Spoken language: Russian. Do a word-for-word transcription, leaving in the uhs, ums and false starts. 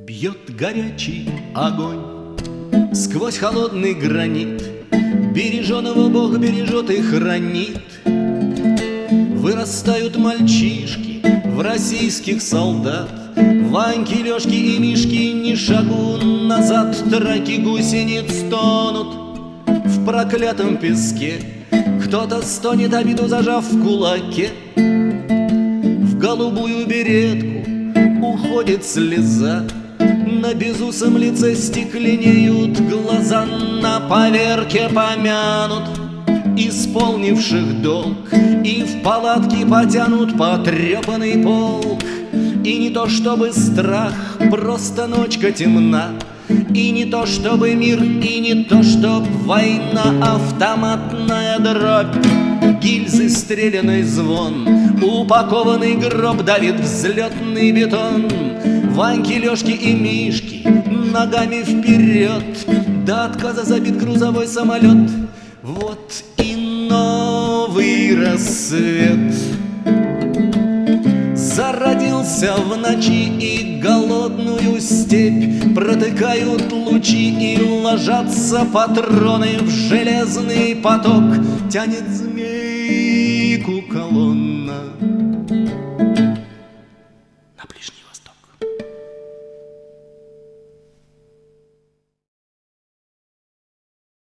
Бьет горячий огонь сквозь холодный гранит, береженого Бог бережет и хранит. Вырастают мальчишки в российских солдат, Ваньки, Лёшки и Мишки ни шагу назад. Траки гусениц тонут в проклятом песке, кто-то стонет, обиду зажав в кулаке. В голубую беретку уходит слеза, на безусом лице стекленеют глаза. На поверке помянут исполнивших долг, и в палатке потянут потрепанный полк. И не то чтобы страх, просто ночка темна, и не то чтобы мир, и не то чтоб война. Автоматная дробь, гильзы, стреляный звон, упакованный гроб давит взлетный бетон. Ваньки, Лёшки и Мишки ногами вперед, до отказа забит грузовой самолет. Вот и новый рассвет зародился в ночи, и голодную степь протыкают лучи, и ложатся патроны в железный поток. Тянет змейку колонна